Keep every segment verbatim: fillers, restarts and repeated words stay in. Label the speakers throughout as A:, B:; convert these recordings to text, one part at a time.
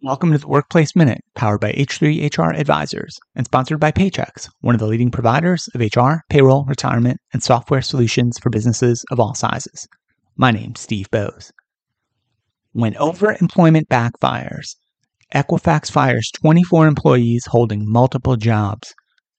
A: Welcome to the Workplace Minute, powered by H three H R Advisors and sponsored by Paychex, one of the leading providers of H R, payroll, retirement, and software solutions for businesses of all sizes. My name's Steve Bowes. When overemployment backfires, Equifax fires twenty-four employees holding multiple jobs.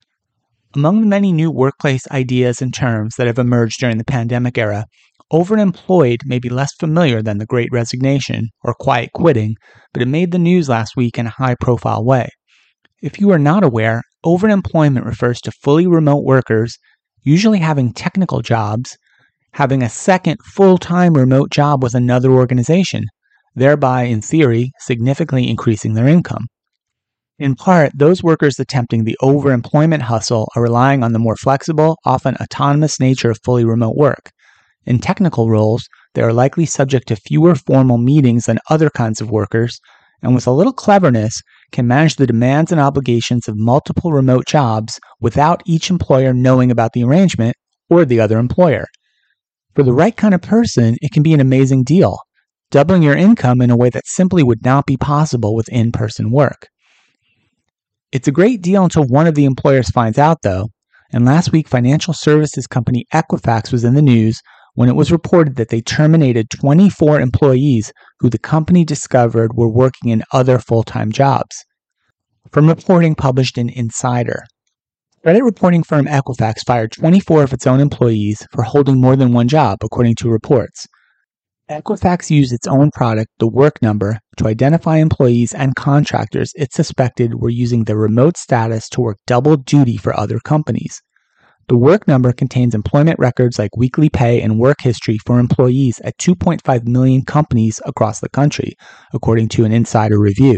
A: Among the many new workplace ideas and terms that have emerged during the pandemic era, overemployed may be less familiar than the Great Resignation or quiet quitting, but it made the news last week in a high-profile way. If you are not aware, overemployment refers to fully remote workers, usually having technical jobs, having a second full-time remote job with another organization, thereby, in theory, significantly increasing their income. In part, those workers attempting the overemployment hustle are relying on the more flexible, often autonomous nature of fully remote work. In technical roles, they are likely subject to fewer formal meetings than other kinds of workers, and with a little cleverness, can manage the demands and obligations of multiple remote jobs without each employer knowing about the arrangement or the other employer. For the right kind of person, it can be an amazing deal, doubling your income in a way that simply would not be possible with in-person work. It's a great deal until one of the employers finds out, though, and last week financial services company Equifax was in the news when it was reported that they terminated twenty-four employees who the company discovered were working in other full-time jobs. From reporting published in Insider, credit reporting firm Equifax fired twenty-four of its own employees for holding more than one job, according to reports. Equifax used its own product, The Work Number, to identify employees and contractors it suspected were using their remote status to work double duty for other companies. The Work Number contains employment records like weekly pay and work history for employees at two point five million companies across the country, according to an insider review.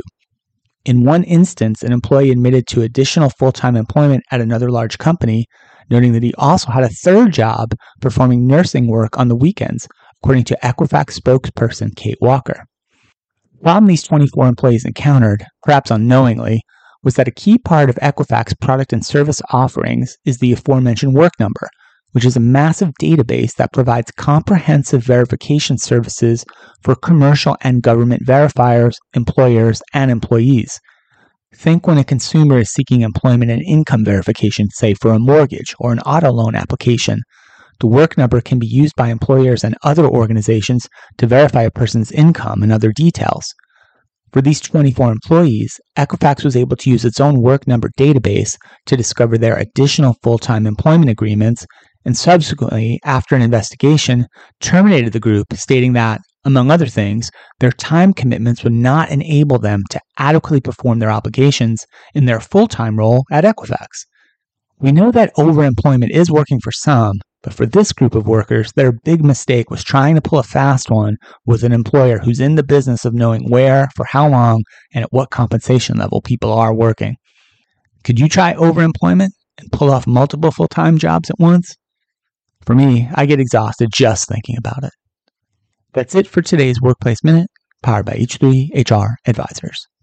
A: In one instance, an employee admitted to additional full-time employment at another large company, noting that he also had a third job performing nursing work on the weekends, according to Equifax spokesperson Kate Walker. The problem these twenty-four employees encountered, perhaps unknowingly, was that a key part of Equifax product and service offerings is the aforementioned Work Number, which is a massive database that provides comprehensive verification services for commercial and government verifiers, employers, and employees. Think when a consumer is seeking employment and income verification, say for a mortgage or an auto loan application. The Work Number can be used by employers and other organizations to verify a person's income and other details. For these twenty-four employees, Equifax was able to use its own Work Number database to discover their additional full-time employment agreements, and subsequently, after an investigation, terminated the group, stating that, among other things, their time commitments would not enable them to adequately perform their obligations in their full-time role at Equifax. We know that overemployment is working for some, but for this group of workers, their big mistake was trying to pull a fast one with an employer who's in the business of knowing where, for how long, and at what compensation level people are working. Could you try overemployment and pull off multiple full-time jobs at once? For me, I get exhausted just thinking about it. That's it for today's Workplace Minute, powered by H three H R Advisors.